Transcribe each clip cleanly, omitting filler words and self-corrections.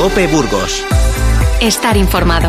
COPE Burgos. Estar informado.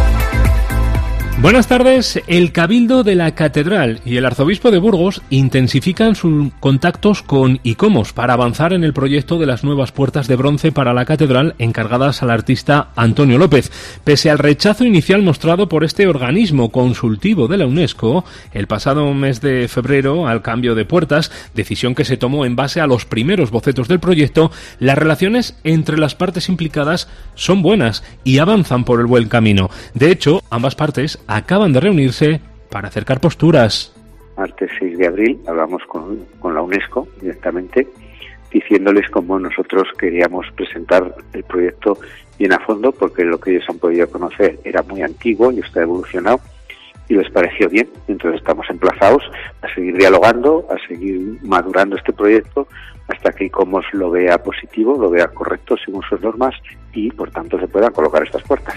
Buenas tardes. El Cabildo de la Catedral y el Arzobispo de Burgos intensifican sus contactos con ICOMOS para avanzar en el proyecto de las nuevas puertas de bronce para la catedral encargadas al artista Antonio López. Pese al rechazo inicial mostrado por este organismo consultivo de la UNESCO el pasado mes de febrero al cambio de puertas, decisión que se tomó en base a los primeros bocetos del proyecto, las relaciones entre las partes implicadas son buenas y avanzan por el buen camino. De hecho, ambas partes acaban de reunirse para acercar posturas. Martes 6 de abril hablamos con la UNESCO directamente, diciéndoles cómo nosotros queríamos presentar el proyecto bien a fondo, porque lo que ellos han podido conocer era muy antiguo y está evolucionado, y les pareció bien. Entonces estamos emplazados a seguir dialogando, a seguir madurando este proyecto hasta que ICOMOS lo vea positivo, lo vea correcto según sus normas y por tanto se puedan colocar estas puertas.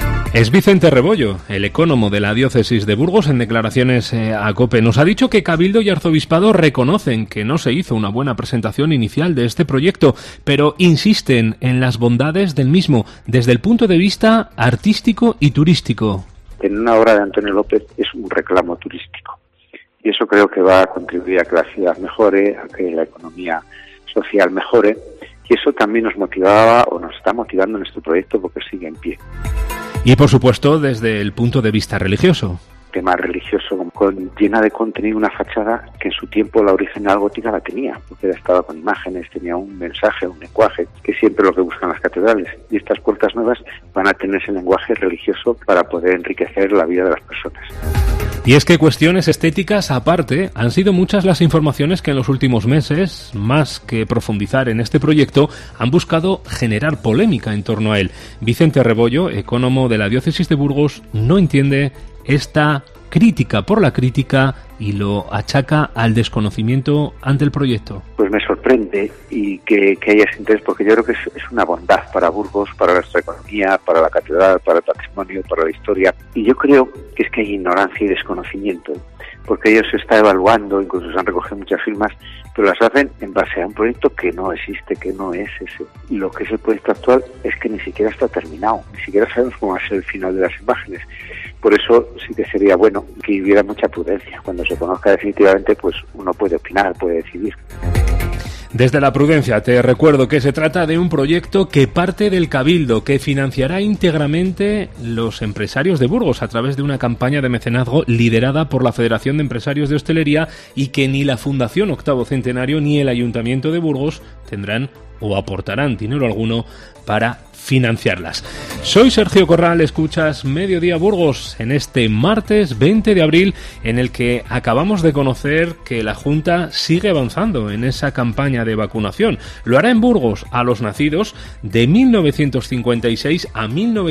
Es Vicente Rebollo, el ecónomo de la diócesis de Burgos, en declaraciones a COPE. Nos ha dicho que Cabildo y Arzobispado reconocen que no se hizo una buena presentación inicial de este proyecto, pero insisten en las bondades del mismo desde el punto de vista artístico y turístico. En una obra de Antonio López es un reclamo turístico y eso creo que va a contribuir a que la ciudad mejore, a que la economía social mejore, y eso también nos motivaba o nos está motivando en este proyecto porque sigue en pie. Y por supuesto desde el punto de vista religioso. Tema religioso llena de contenido, una fachada que en su tiempo la original gótica la tenía, porque estaba con imágenes, tenía un mensaje, un lenguaje, que es siempre lo que buscan las catedrales, y estas puertas nuevas van a tener ese lenguaje religioso para poder enriquecer la vida de las personas. Y es que cuestiones estéticas aparte, han sido muchas las informaciones que en los últimos meses, más que profundizar en este proyecto, han buscado generar polémica en torno a él. Vicente Rebollo, ecónomo de la diócesis de Burgos, no entiende esta crítica por la crítica y lo achaca al desconocimiento ante el proyecto. Pues me sorprende y que haya ese interés, porque yo creo que es una bondad para Burgos, para nuestra economía, para la catedral, para el patrimonio, para la historia. Y yo creo que es que hay ignorancia y desconocimiento, porque ellos se está evaluando, incluso se han recogido muchas firmas, pero las hacen en base a un proyecto que no existe, que no es ese. Y lo que es el proyecto actual es que ni siquiera está terminado, ni siquiera sabemos cómo va a ser el final de las imágenes. Por eso sí que sería bueno que hubiera mucha prudencia. Cuando se conozca definitivamente, pues uno puede opinar, puede decidir. Desde la prudencia te recuerdo que se trata de un proyecto que parte del Cabildo, que financiará íntegramente los empresarios de Burgos a través de una campaña de mecenazgo liderada por la Federación de Empresarios de Hostelería, y que ni la Fundación Octavo Centenario ni el Ayuntamiento de Burgos tendrán o aportarán dinero alguno para financiarlas. Soy Sergio Corral, escuchas Mediodía Burgos en este martes 20 de abril, en el que acabamos de conocer que la Junta sigue avanzando en esa campaña de vacunación. Lo hará en Burgos a los nacidos de 1956 a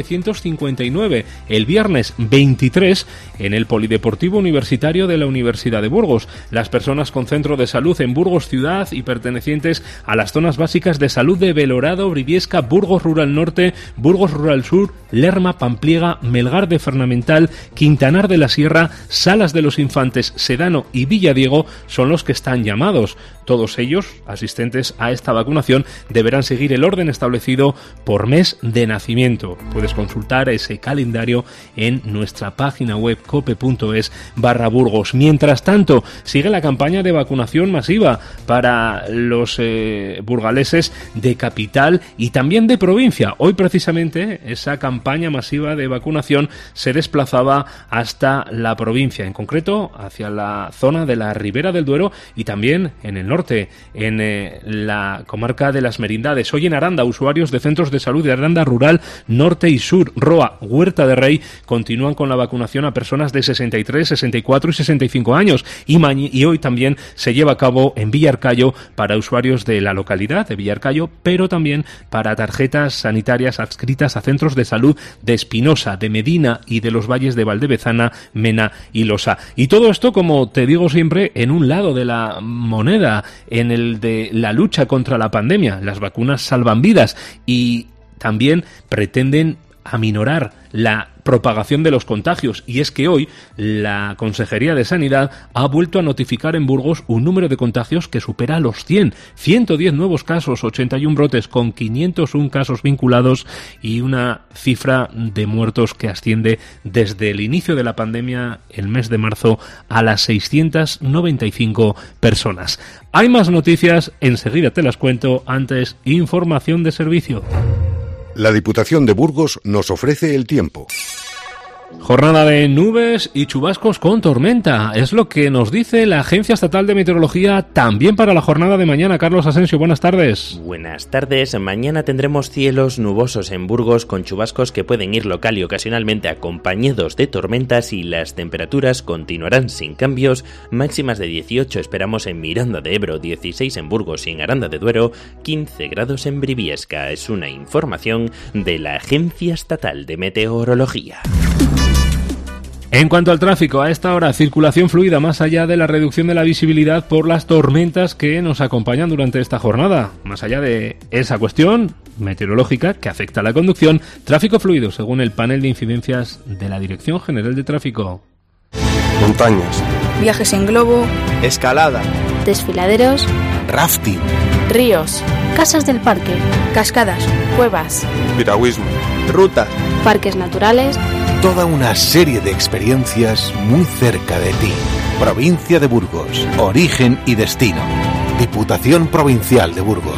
1959, el viernes 23 en el Polideportivo Universitario de la Universidad de Burgos. Las personas con centro de salud en Burgos Ciudad y pertenecientes a las zonas básicas de salud de Belorado, Briviesca, Burgos Rural Norte, Burgos Rural Sur, Lerma, Pampliega, Melgar de Fernamental, Quintanar de la Sierra, Salas de los Infantes, Sedano y Villadiego son los que están llamados. Todos ellos, asistentes a esta vacunación, deberán seguir el orden establecido por mes de nacimiento. Puedes consultar ese calendario en nuestra página web cope.es/Burgos. Mientras tanto, sigue la campaña de vacunación masiva para los burgaleses de capital y también de provincia. Hoy precisamente esa campaña masiva de vacunación se desplazaba hasta la provincia, en concreto hacia la zona de la Ribera del Duero y también en el norte, en la comarca de las Merindades. Hoy en Aranda, usuarios de centros de salud de Aranda Rural, Norte y Sur, Roa, Huerta de Rey, continúan con la vacunación a personas de 63, 64 y 65 años y hoy también se lleva a cabo en Villarcayo para usuarios de la localidad de Villarcayo, pero también para tarjetas sanitarias adscritas a centros de salud de Espinosa, de Medina y de los valles de Valdevezana, Mena y Losa. Y todo esto, como te digo siempre, en un lado de la moneda, en el de la lucha contra la pandemia. Las vacunas salvan vidas y también pretenden aminorar la propagación de los contagios. Y es que hoy la Consejería de Sanidad ha vuelto a notificar en Burgos un número de contagios que supera los 100. 110 nuevos casos, 81 brotes con 501 casos vinculados y una cifra de muertos que asciende desde el inicio de la pandemia, el mes de marzo, a las 695 personas. Hay más noticias, enseguida te las cuento. Antes, información de servicio. La Diputación de Burgos nos ofrece el tiempo. Jornada de nubes y chubascos con tormenta. Es lo que nos dice la Agencia Estatal de Meteorología también para la jornada de mañana. Carlos Asensio, buenas tardes. Buenas tardes. Mañana tendremos cielos nubosos en Burgos con chubascos que pueden ir local y ocasionalmente acompañados de tormentas, y las temperaturas continuarán sin cambios. Máximas de 18 esperamos en Miranda de Ebro, 16 en Burgos y en Aranda de Duero, 15 grados en Briviesca. Es una información de la Agencia Estatal de Meteorología. En cuanto al tráfico, a esta hora, circulación fluida más allá de la reducción de la visibilidad por las tormentas que nos acompañan durante esta jornada. Más allá de esa cuestión meteorológica que afecta a la conducción, tráfico fluido según el panel de incidencias de la Dirección General de Tráfico. Montañas, viajes en globo, escalada, desfiladeros, rafting, ríos, casas del parque, cascadas, cuevas, piragüismo, rutas, parques naturales. Toda una serie de experiencias muy cerca de ti. Provincia de Burgos, origen y destino. Diputación Provincial de Burgos.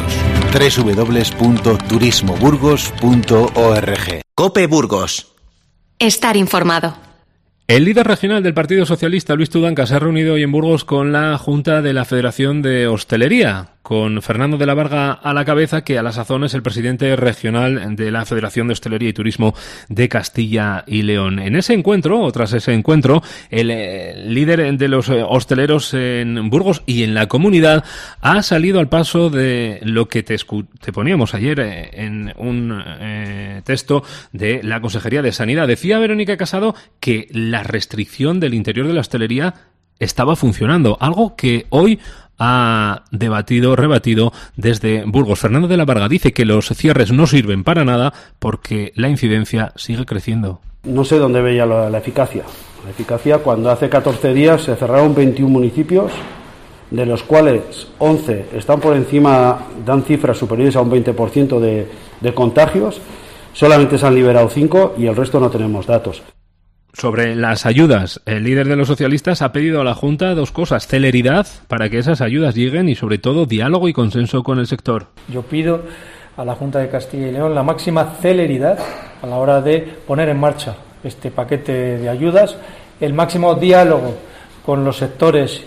www.turismoburgos.org. COPE Burgos. Estar informado. El líder regional del Partido Socialista, Luis Tudanca, se ha reunido hoy en Burgos con la Junta de la Federación de Hostelería, con Fernando de la Varga a la cabeza, que a la sazón es el presidente regional de la Federación de Hostelería y Turismo de Castilla y León. En ese encuentro, o tras ese encuentro, el líder de los hosteleros en Burgos y en la comunidad ha salido al paso de lo que te poníamos ayer en un texto de la Consejería de Sanidad. Decía Verónica Casado que la restricción del interior de la hostelería estaba funcionando, algo que hoy ha rebatido desde Burgos. Fernando de la Varga dice que los cierres no sirven para nada porque la incidencia sigue creciendo. No sé dónde veía la eficacia. La eficacia, cuando hace 14 días se cerraron 21 municipios, de los cuales 11 están por encima, dan cifras superiores a un 20% de contagios, solamente se han liberado 5 y el resto no tenemos datos. Sobre las ayudas, el líder de los socialistas ha pedido a la Junta dos cosas: celeridad para que esas ayudas lleguen y, sobre todo, diálogo y consenso con el sector. Yo pido a la Junta de Castilla y León la máxima celeridad a la hora de poner en marcha este paquete de ayudas, el máximo diálogo con los sectores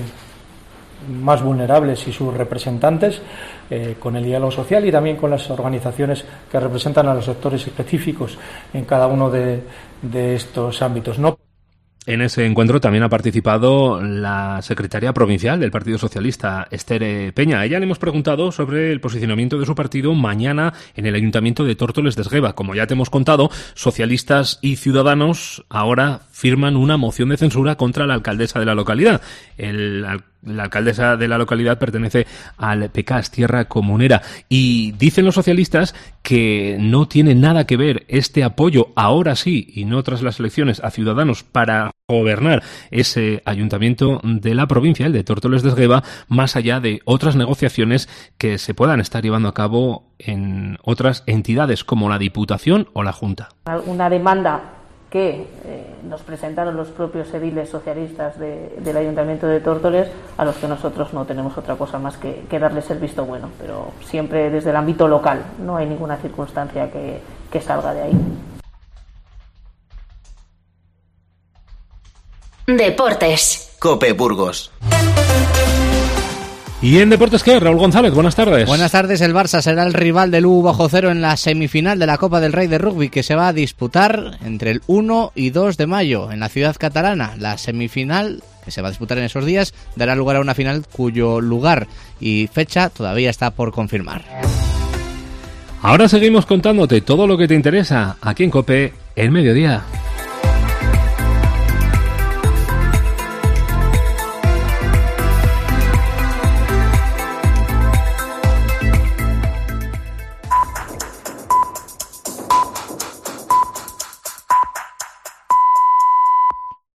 más vulnerables y sus representantes, con el diálogo social y también con las organizaciones que representan a los sectores específicos en cada uno de estos ámbitos. En ese encuentro también ha participado la secretaria provincial del Partido Socialista, Esther Peña. A ella le hemos preguntado sobre el posicionamiento de su partido mañana en el Ayuntamiento de Tórtoles de Esgueva. Como ya te hemos contado, socialistas y ciudadanos ahora firman una moción de censura contra la alcaldesa de la localidad. La alcaldesa de la localidad pertenece al PCAS, Tierra Comunera, y dicen los socialistas que no tiene nada que ver este apoyo, ahora sí, y no tras las elecciones, a Ciudadanos para gobernar ese ayuntamiento de la provincia, el de Tórtoles de Esgueva, más allá de otras negociaciones que se puedan estar llevando a cabo en otras entidades como la Diputación o la Junta. Una demanda que nos presentaron los propios ediles socialistas del Ayuntamiento de Tórtoles, a los que nosotros no tenemos otra cosa más que darles el visto bueno, pero siempre desde el ámbito local, no hay ninguna circunstancia que salga de ahí. Deportes. COPE Burgos. Y en Deportes, ¿qué? Raúl González, buenas tardes. Buenas tardes. El Barça será el rival del U-0 en la semifinal de la Copa del Rey de Rugby, que se va a disputar entre el 1 y 2 de mayo en la ciudad catalana. La semifinal, que se va a disputar en esos días, dará lugar a una final cuyo lugar y fecha todavía está por confirmar. Ahora seguimos contándote todo lo que te interesa aquí en COPE, el mediodía.